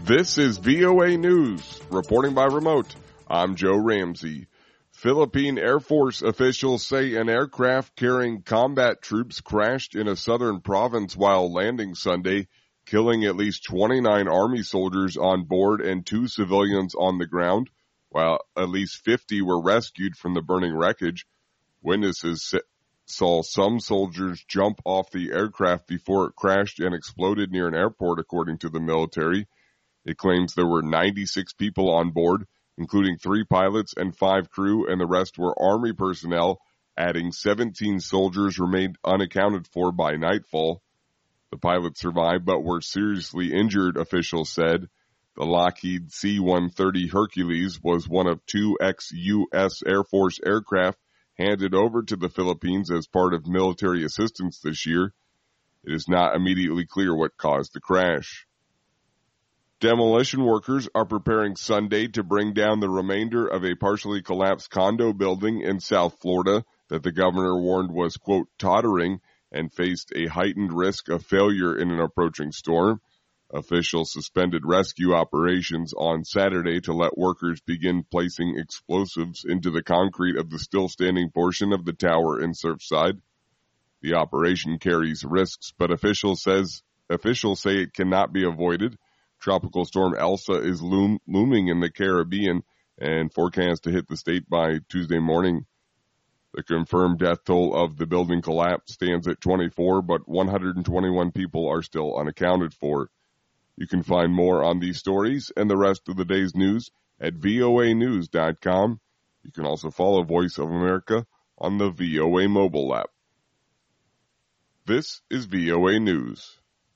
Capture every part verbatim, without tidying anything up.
This is V O A News, reporting by remote. I'm Joe Ramsey. Philippine Air Force officials say an aircraft carrying combat troops crashed in a southern province while landing Sunday, killing at least twenty-nine Army soldiers on board and two civilians on the ground, while at least fifty were rescued from the burning wreckage. Witnesses saw some soldiers jump off the aircraft before it crashed and exploded near an airport, according to the military. It claims there were ninety-six people on board, including three pilots and five crew, and the rest were Army personnel, adding seventeen soldiers remained unaccounted for by nightfall. The pilots survived but were seriously injured, officials said. The Lockheed C one thirty Hercules was one of two ex-U S Air Force aircraft handed over to the Philippines as part of military assistance this year. It is not immediately clear what caused the crash. Demolition workers are preparing Sunday to bring down the remainder of a partially collapsed condo building in South Florida that the governor warned was, quote, tottering and faced a heightened risk of failure in an approaching storm. Officials suspended rescue operations on Saturday to let workers begin placing explosives into the concrete of the still-standing portion of the tower in Surfside. The operation carries risks, but officials says officials say it cannot be avoided. Tropical storm Elsa is loom, looming in the Caribbean and forecast to hit the state by Tuesday morning. The confirmed death toll of the building collapse stands at twenty-four, but one hundred twenty-one people are still unaccounted for. You can find more on these stories and the rest of the day's news at V O A news dot com. You can also follow Voice of America on the V O A mobile app. This is V O A News.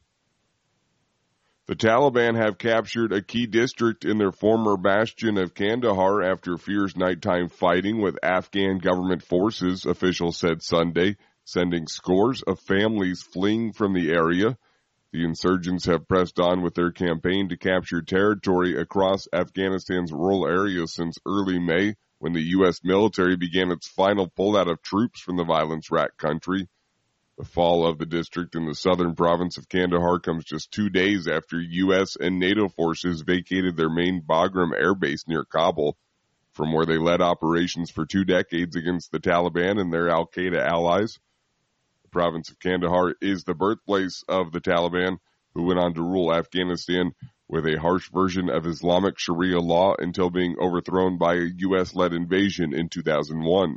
The Taliban have captured a key district in their former bastion of Kandahar after fierce nighttime fighting with Afghan government forces, officials said Sunday, sending scores of families fleeing from the area. The insurgents have pressed on with their campaign to capture territory across Afghanistan's rural areas since early May, when the U S military began its final pullout of troops from the violence-racked country. The fall of the district in the southern province of Kandahar comes just two days after U S and NATO forces vacated their main Bagram air base near Kabul, from where they led operations for two decades against the Taliban and their al-Qaeda allies. The province of Kandahar is the birthplace of the Taliban, who went on to rule Afghanistan with a harsh version of Islamic Sharia law until being overthrown by a U S-led invasion in two thousand one.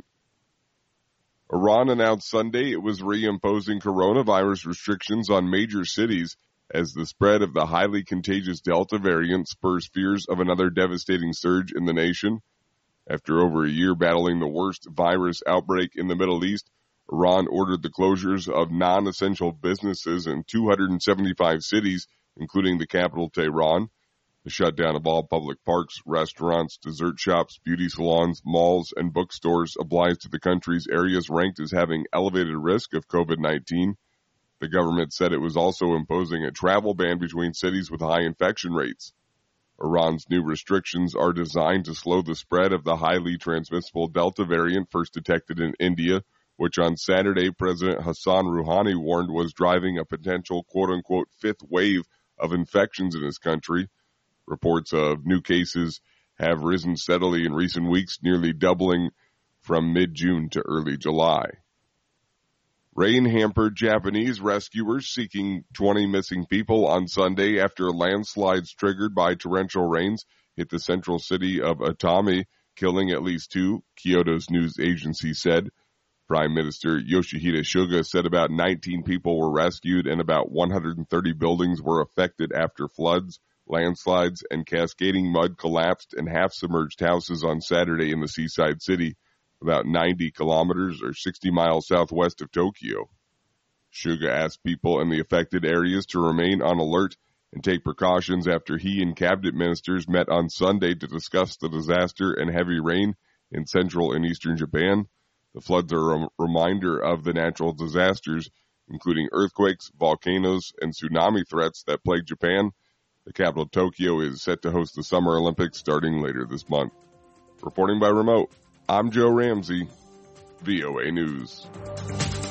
Iran announced Sunday it was reimposing coronavirus restrictions on major cities as the spread of the highly contagious Delta variant spurs fears of another devastating surge in the nation. After over a year battling the worst virus outbreak in the Middle East, Iran ordered the closures of non-essential businesses in two hundred seventy-five cities, including the capital, Tehran. The shutdown of all public parks, restaurants, dessert shops, beauty salons, malls, and bookstores applies to the country's areas ranked as having elevated risk of COVID nineteen. The government said it was also imposing a travel ban between cities with high infection rates. Iran's new restrictions are designed to slow the spread of the highly transmissible Delta variant first detected in India, which on Saturday President Hassan Rouhani warned was driving a potential quote-unquote fifth wave of infections in his country. Reports of new cases have risen steadily in recent weeks, nearly doubling from mid-June to early July. Rain-hampered Japanese rescuers seeking twenty missing people on Sunday after landslides triggered by torrential rains hit the central city of Atami, killing at least two, Kyoto's news agency said. Prime Minister Yoshihide Suga said about nineteen people were rescued and about one hundred thirty buildings were affected after floods, landslides, and cascading mud collapsed and half-submerged houses on Saturday in the seaside city, about ninety kilometers or sixty miles southwest of Tokyo. Suga asked people in the affected areas to remain on alert and take precautions after he and cabinet ministers met on Sunday to discuss the disaster and heavy rain in central and eastern Japan. The floods are a reminder of the natural disasters, including earthquakes, volcanoes, and tsunami threats that plague Japan. The capital, Tokyo, is set to host the Summer Olympics starting later this month. Reporting by remote, I'm Joe Ramsey, V O A News.